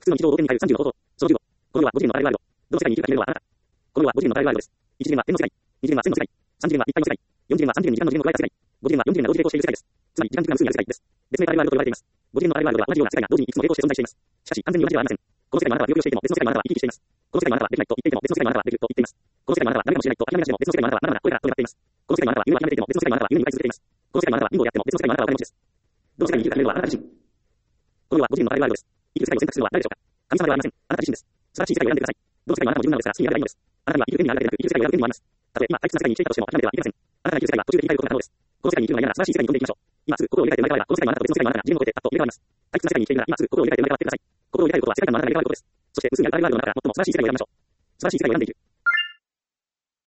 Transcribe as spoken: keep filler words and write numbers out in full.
普通の日常を表に変えるさんじゅうの方法。そのじゅうご。この世はご次元の アールエルアール だ。どの世界に生きるか決めるのはあなた。この世はご次元の アールエルアール です。いち次元は点の世界。に次元は線の世界。さん次元は立体の世界。よん次元はさん次元に時間の次元を加えた世界。ご次元はよん次元が同時並行している世界です。つまり時間軸が無数にある世界です。別名 アールエルアール と言われています。ご次元の アールエルアール では同じような世界が同時にいくつも並行して存在しています。しかし完全に同じではありません。この世界のあなたは病気をしていても別の世界のあなたは生き生きしています。この世界のあなたはできないと言っていても別の世界のあなたはできると言っています。この世界のあなたはダメかもしれないと諦めなしても別の世界のあなたはまだまだこれからと願っています。この世界のあなたは夢を諦めていても別の世界のあなたは夢に向かい続けています。この世界のあなたは貧乏であっても別の世界のあなたはお金持ちです。どの世界に生きるか決めるのはあなた自身。この世はご次元の アールエルアール です。生きる世界を選択するのは誰でしょうか。神様ではありません。あなた自身です。素晴らしい世界を選んでください。どの世界もあなたも自分なのですから好きに選べばいいのです。あなたには生きる権利があるだけでなく生きる世界を選ぶ権利もあります。たとえ今退屈な世界に生きていたとしても諦めてはいけません。あなたが生きる世界は途中で生き返ることが可能です。この世界に生きるのが嫌なら素晴らしい世界に飛んでいきましょう。今すぐ心を入れ替えて生まれ変わればこの世界のあなたと別の世界のあなたが自分の声でパッと入れ替わります。退屈な世界に生きているなら今すぐ心を入れ替えて生まれ変わってください。心を入れ替えることは世界観のあなたが入れ替わることです。そして無数にある アールエルアール の中から最も素晴らしい世界を選びましょう。